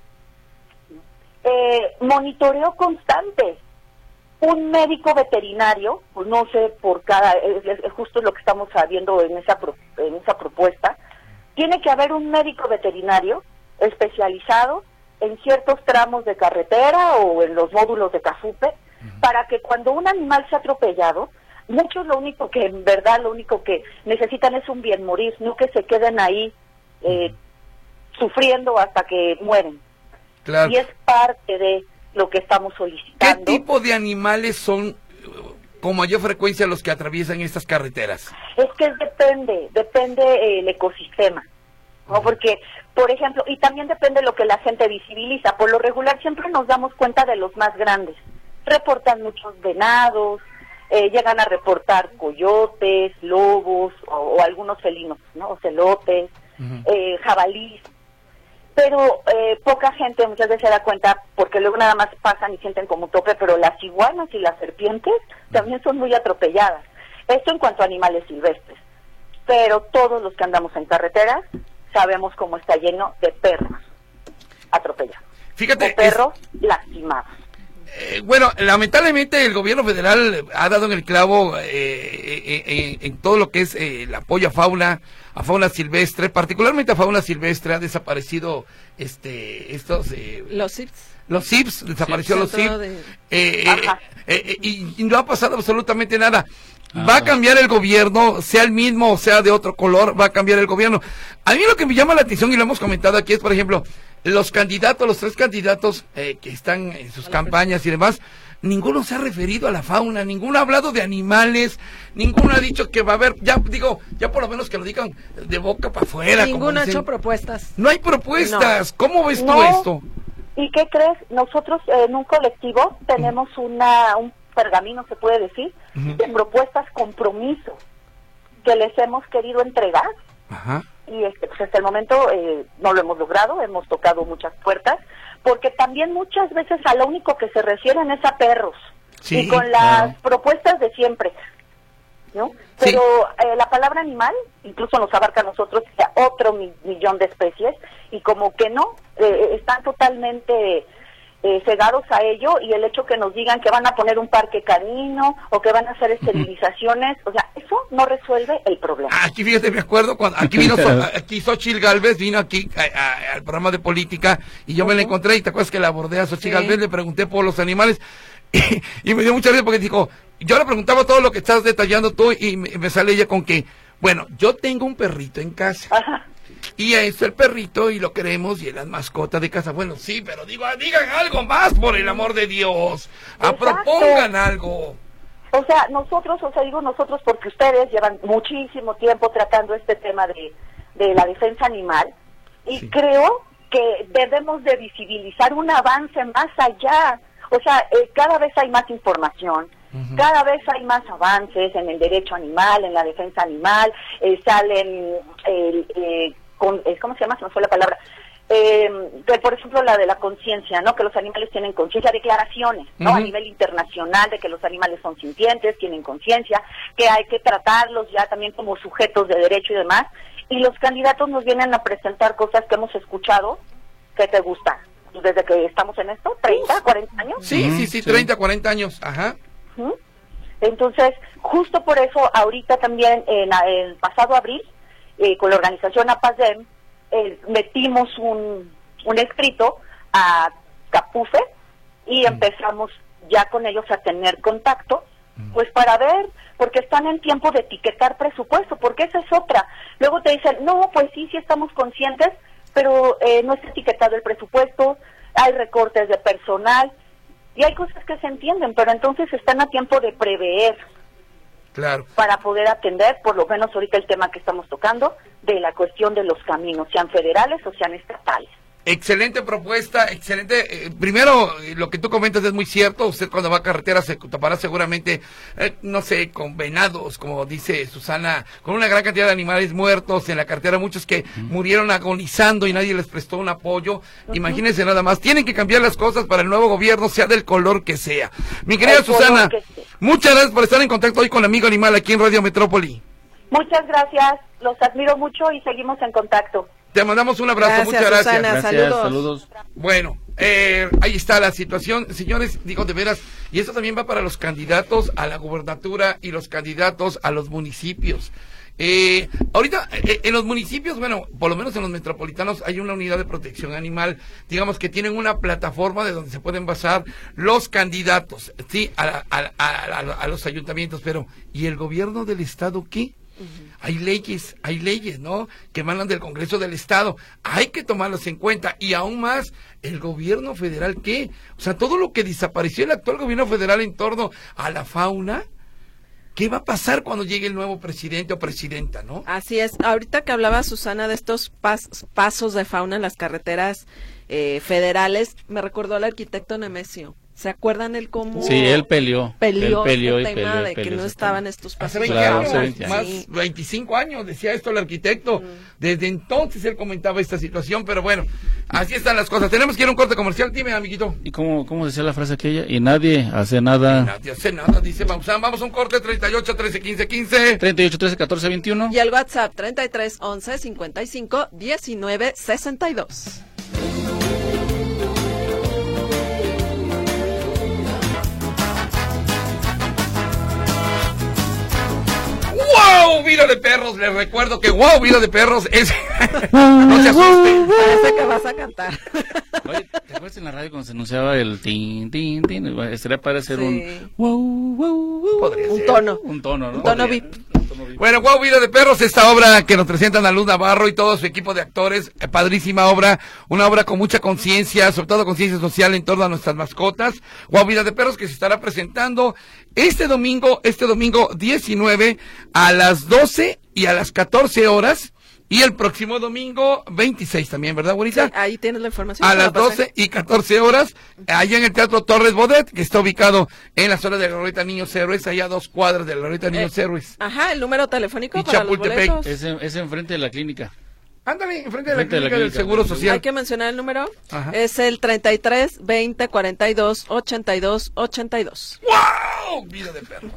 monitoreo constante, un médico veterinario, pues no sé, por cada, es justo lo que estamos viendo en esa propuesta, tiene que haber un médico veterinario especializado en ciertos tramos de carretera o en los módulos de CAFUPE, para que cuando un animal se ha atropellado, muchos lo único que necesitan es un bien morir, no que se queden ahí sufriendo hasta que mueren. Claro. Y es parte de lo que estamos solicitando. ¿Qué tipo de animales son con mayor frecuencia los que atraviesan estas carreteras? Es que depende el ecosistema, ¿no? Porque, por ejemplo, y también depende lo que la gente visibiliza. Por lo regular siempre nos damos cuenta de los más grandes. Reportan muchos venados, llegan a reportar coyotes, lobos o algunos felinos, ¿no? Ocelotes, jabalís. Pero poca gente muchas veces se da cuenta, porque luego nada más pasan y sienten como tope, pero las iguanas y las serpientes también son muy atropelladas. Esto en cuanto a animales silvestres. Pero todos los que andamos en carreteras sabemos cómo está lleno de perros atropellados. Fíjate, o perros lastimados. Bueno, lamentablemente el gobierno federal ha dado en el clavo en todo lo que es el apoyo a fauna silvestre, particularmente a fauna silvestre. Ha desaparecido los CIPS. Los CIPS, desapareció los CIPS, y no ha pasado absolutamente nada. Va a cambiar el gobierno, sea el mismo o sea de otro color, va a cambiar el gobierno. A mí lo que me llama la atención, y lo hemos comentado aquí, es, por ejemplo, los 3 candidatos que están en sus campañas y demás, ninguno se ha referido a la fauna, ninguno ha hablado de animales, ninguno ha dicho que va a haber, ya por lo menos que lo digan de boca para afuera. Ninguno ha hecho propuestas. No hay propuestas. No. ¿Cómo ves tú esto? ¿Y qué crees? Nosotros en un colectivo tenemos un pergamino, se puede decir, de propuestas compromiso que les hemos querido entregar. Ajá. Y pues hasta el momento no lo hemos logrado, hemos tocado muchas puertas, porque también muchas veces a lo único que se refieren es a perros, sí, y con las propuestas de siempre, ¿no? Pero la palabra animal incluso nos abarca a nosotros, otro millón de especies, y como que no, están totalmente cegados a ello, y el hecho que nos digan que van a poner un parque canino o que van a hacer esterilizaciones, o sea, eso no resuelve el problema. Aquí, fíjate, me acuerdo cuando aquí vino Xochitl Gálvez, vino aquí al programa de política, y yo me la encontré, y te acuerdas que la abordé a Xochitl Gálvez, le pregunté por los animales, y me dio mucha risa porque dijo, yo le preguntaba todo lo que estás detallando tú, y me sale ella con que, bueno, yo tengo un perrito en casa. Ajá. Y es el perrito y lo queremos y es la mascota de casa. Bueno, sí, pero digan algo más, por el amor de Dios. Propongan algo. O sea, nosotros porque ustedes llevan muchísimo tiempo tratando este tema de la defensa animal, y creo que debemos de visibilizar un avance más allá. O sea, cada vez hay más información. Cada vez hay más avances en el derecho animal, en la defensa animal, salen, ¿cómo se llama? Se me fue la palabra. Por ejemplo, la de la conciencia, ¿no? Que los animales tienen conciencia, declaraciones, ¿no? A nivel internacional de que los animales son sintientes, tienen conciencia, que hay que tratarlos ya también como sujetos de derecho y demás. Y los candidatos nos vienen a presentar cosas que hemos escuchado que te gustan. Desde que estamos en esto, 30, 40 años. Sí, 30, 40 años, ajá. Entonces, justo por eso, ahorita también, en el pasado abril, con la organización APASDEM, metimos un escrito a CAPUFE y empezamos ya con ellos a tener contacto, pues para ver, porque están en tiempo de etiquetar presupuesto, porque esa es otra. Luego te dicen, no, pues sí estamos conscientes, pero no está etiquetado el presupuesto, hay recortes de personal. Y hay cosas que se entienden, pero entonces están a tiempo de prever. Claro. Para poder atender, por lo menos ahorita el tema que estamos tocando, de la cuestión de los caminos, sean federales o sean estatales. Excelente propuesta, excelente. Primero, lo que tú comentas es muy cierto. Usted cuando va a carretera se topará seguramente, no sé, con venados, como dice Susana, con una gran cantidad de animales muertos en la carretera, muchos que murieron agonizando y nadie les prestó un apoyo. Imagínense nada más. Tienen que cambiar las cosas para el nuevo gobierno, sea del color que sea. Mi querida Susana, muchas gracias por estar en contacto hoy con Amigo Animal aquí en Radio Metrópoli. Muchas gracias, los admiro mucho y seguimos en contacto. Te mandamos un abrazo, gracias, muchas gracias. Susana, saludos. Bueno, ahí está la situación, señores, digo de veras, y esto también va para los candidatos a la gubernatura y los candidatos a los municipios. Ahorita, en los municipios, bueno, por lo menos en los metropolitanos hay una unidad de protección animal, digamos que tienen una plataforma de donde se pueden basar los candidatos, sí, a los ayuntamientos, pero, ¿y el gobierno del estado qué? Hay leyes, ¿no? Que emanan del Congreso del Estado. Hay que tomarlas en cuenta. Y aún más, ¿el gobierno federal qué? O sea, todo lo que desapareció el actual gobierno federal en torno a la fauna, ¿qué va a pasar cuando llegue el nuevo presidente o presidenta, no? Así es. Ahorita que hablaba Susana de estos pasos de fauna en las carreteras federales, me recordó al arquitecto Nemesio. ¿Se acuerdan él cómo? Sí, él peleó el tema de que no estaban estos pasos. Hace 20 años, más 25 años, decía esto el arquitecto. Desde entonces él comentaba esta situación, pero bueno, así están las cosas. Tenemos que ir a un corte comercial, dime, amiguito. ¿Y cómo decía la frase aquella? Y nadie hace nada. Nadie hace nada, dice Maussan. Vamos a un corte, 38 13 15 15. 38 13 14 21. Y el WhatsApp, 33 11 55 19 62. ¡Wow! Vida de perros, les recuerdo que ¡wow! Vida de perros es... No se asusten. Parece que vas a cantar. Oye, ¿te acuerdas en la radio cuando se anunciaba el tin, tin, tin? Estaría para hacer un... Podría un ser. tono. Un tono, ¿no? Un tono VIP. Bueno, ¡wow! Vida de perros, esta obra que nos presentan a Luz Navarro y todo su equipo de actores, padrísima obra, una obra con mucha conciencia, sobre todo conciencia social en torno a nuestras mascotas. ¡Wow! Vida de perros que se estará presentando este domingo 19 a las 12 y a las 14 horas. Y el próximo domingo 26 también, ¿verdad, güerita? Sí, ahí tienes la información. A las 12 y 14 horas, allá en el Teatro Torres Bodet, que está ubicado en la zona de la Glorieta Niños Héroes, allá a 2 cuadras de la Glorieta Niños Héroes. Ajá, el número telefónico Y para Chapultepec. los boletos. Es enfrente de la clínica. Ándale, enfrente de la clínica del Seguro Social. Hay que mencionar el número. Ajá. Es el 33 20 42 82 82. ¡Wow! Vida de perro.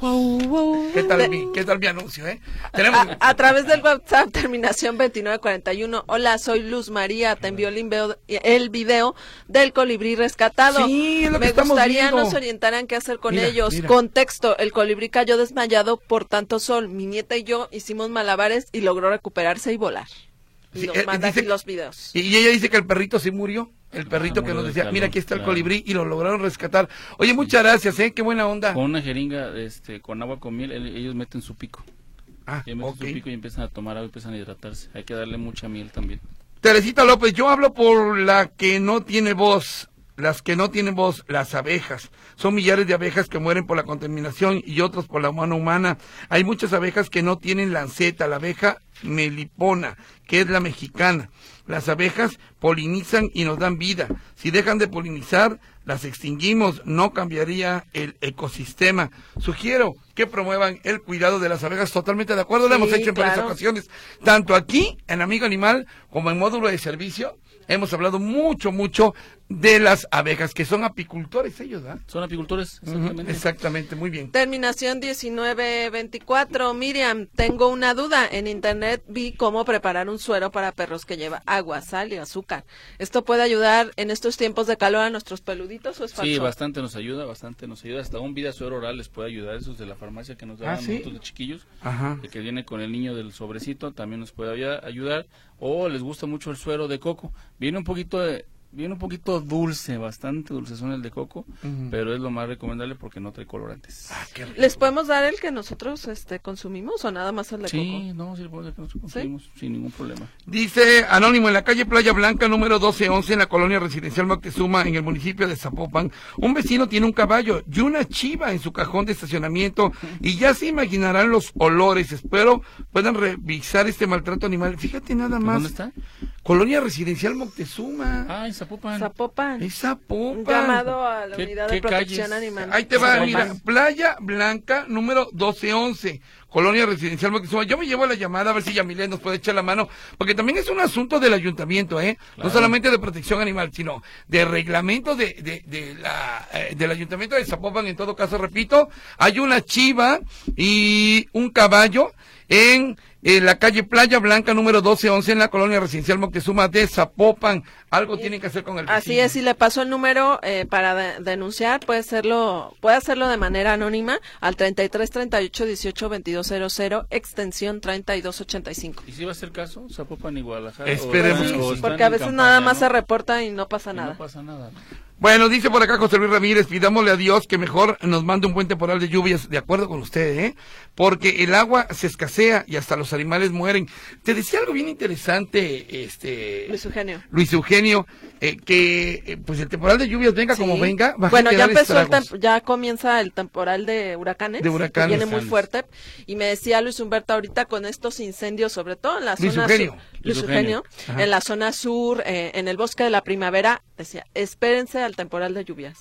¿Qué tal mi anuncio, Tenemos... A través del WhatsApp, terminación 2941. Hola, soy Luz María. Te envió el video del colibrí rescatado. Sí, es lo que Me estamos gustaría viendo. nos orientaran qué hacer con Mira, ellos. mira. Contexto, el colibrí cayó desmayado por tanto sol. Mi nieta y yo hicimos malabares y logró recuperarse y volar. Y Sí, nos manda dice- aquí los videos. Y ella dice que el perrito sí murió. El perrito que murió nos de decía, calor, mira, aquí está el claro. colibrí y lo lograron rescatar. Oye, muchas gracias, qué buena onda. Con una jeringa con agua con miel, ellos meten su pico. Ah, Ellos meten ok. su pico y empiezan a tomar agua y empiezan a hidratarse. Hay que darle mucha miel también. Teresita López, yo hablo por la que no tiene voz. Las que no tienen voz, las abejas. Son millares de abejas que mueren por la contaminación y otros por la mano humana. Hay muchas abejas que no tienen lanceta, la abeja melipona, que es la mexicana. Las abejas polinizan y nos dan vida. Si dejan de polinizar, las extinguimos, no cambiaría el ecosistema. Sugiero que promuevan el cuidado de las abejas, totalmente de acuerdo, lo Sí, hemos hecho en varias claro. ocasiones, tanto aquí en Amigo Animal como en módulo de servicio. Hemos hablado mucho de las abejas, que son apicultores ellos, ¿verdad? Son apicultores, Ujú, exactamente. exactamente, muy bien. Terminación 1924. Miriam, tengo una duda. En internet vi cómo preparar un suero para perros que lleva agua, sal y azúcar. ¿Esto puede ayudar en estos tiempos de calor a nuestros peluditos o es falso? Sí, bastante nos ayuda. Hasta un Vida Suero Oral les puede ayudar. Esos de la farmacia que nos daban ¿sí? nosotros de chiquillos. Ajá. El que viene con el niño del sobrecito también nos puede ayudar. O les gusta mucho el suero de coco. Viene un poquito Viene un poquito dulce, bastante dulcezón el de coco, pero es lo más recomendable porque no trae colorantes. ¿Les podemos dar el que nosotros consumimos o nada más el de coco? Sí, no, sí, le podemos dar que nosotros consumimos sin ningún problema. Dice Anónimo, en la calle Playa Blanca, número 1211, en la colonia residencial Moctezuma, en el municipio de Zapopan, un vecino tiene un caballo y una chiva en su cajón de estacionamiento y ya se imaginarán los olores. Espero puedan revisar este maltrato animal. Fíjate nada más. ¿Dónde está? Colonia residencial Moctezuma. Ah, en Zapopan. Zapopan. Es Zapopan. Un llamado a la unidad de protección animal. Ahí te va, mira, Playa Blanca, número 1211, Colonia Residencial Moctezuma. Yo me llevo la llamada a ver si Yamilén nos puede echar la mano, porque también es un asunto del ayuntamiento, Claro. No solamente de protección animal, sino de reglamento del ayuntamiento de Zapopan. En todo caso, repito, hay una chiva y un caballo en la calle Playa Blanca, número 1211, en la colonia residencial Moctezuma de Zapopan. Algo tienen que hacer con el vecino. Así es, si le paso el número para denunciar, puede hacerlo de manera anónima al 33 38 18 22 00, extensión 3285. ¿Y si va a ser caso? Zapopan y Guadalajara. Esperemos. Sí, porque a veces nada más se reporta y no pasa nada. No pasa nada. Bueno, dice por acá José Luis Ramírez, pidámosle a Dios que mejor nos mande un buen temporal de lluvias, de acuerdo con usted, porque el agua se escasea y hasta los animales mueren. Te decía algo bien interesante, Luis Eugenio, que pues el temporal de lluvias venga como venga, va bueno, a ya empezó ya comienza el temporal de huracanes, que viene muy fuerte, y me decía Luis Humberto ahorita con estos incendios, sobre todo en la zona Luis Eugenio, en la zona sur, en el Bosque de la Primavera, decía, espérense al temporal de lluvias,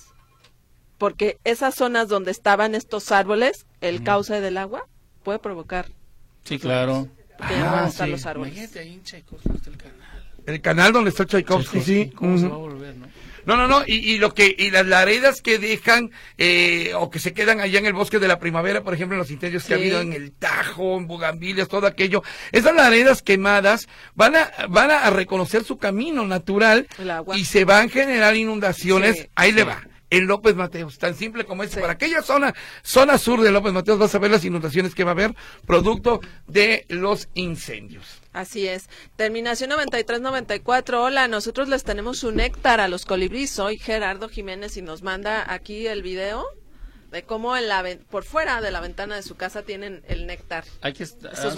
porque esas zonas donde estaban estos árboles, el cauce del agua puede provocar. Sí, claro. Que ya van a estar los árboles. Imagínate ahí en Tchaikovsky está el canal. El canal donde está Tchaikovsky, sí. ¿Cómo se va a volver, no? No, y las laredas que dejan o que se quedan allá en el Bosque de la Primavera, por ejemplo, en los incendios que ha habido en el Tajo, en Bugambilias, todo aquello, esas laredas quemadas van a reconocer su camino natural y se van a generar inundaciones. Ahí le va. En López Mateos, tan simple como es, para aquella zona sur de López Mateos vas a ver las inundaciones que va a haber producto de los incendios. Así es. Terminación 9394. Hola, nosotros les tenemos un néctar a los colibríes. Soy Gerardo Jiménez y nos manda aquí el video de cómo por fuera de la ventana de su casa tienen el néctar. Hay que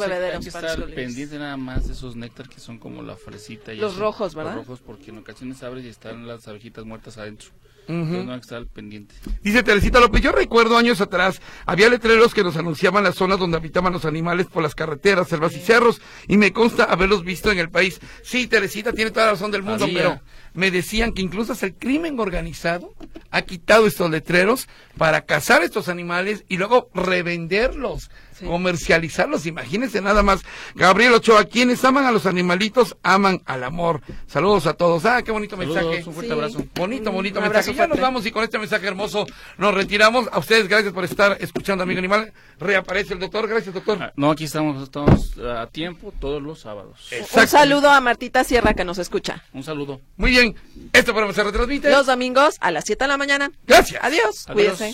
estar pendiente nada más de esos néctar que son como la fresita. Y los rojos, ¿verdad? Los rojos, porque en ocasiones abres y están las abejitas muertas adentro. Entonces no hay que estar pendiente. Dice Teresita López, yo recuerdo años atrás, había letreros que nos anunciaban las zonas donde habitaban los animales por las carreteras, selvas y cerros, y me consta haberlos visto en el país. Sí, Teresita tiene toda la razón del mundo, pero me decían que incluso hasta el crimen organizado ha quitado estos letreros para cazar estos animales y luego revenderlos, comercializarlos. Imagínense nada más. Gabriel Ochoa, quienes aman a los animalitos, aman al amor. Saludos a todos. Qué bonito mensaje. Un fuerte abrazo. Bonito mensaje. Ya nos vamos y con este mensaje hermoso nos retiramos. A ustedes, gracias por estar escuchando Amigo Animal. Reaparece el doctor. Gracias, doctor. No, aquí estamos a tiempo todos los sábados. Un saludo a Martita Sierra que nos escucha. Un saludo. Muy bien. Este programa se retransmite los domingos a las 7 de la mañana. Gracias. Adiós. Cuídense.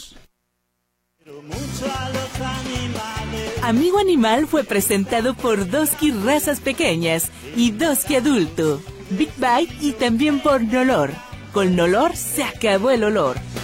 Amigo Animal fue presentado por Doski Razas Pequeñas y Doski Adulto, Big Bite y también por Nolor. Con Nolor se acabó el olor.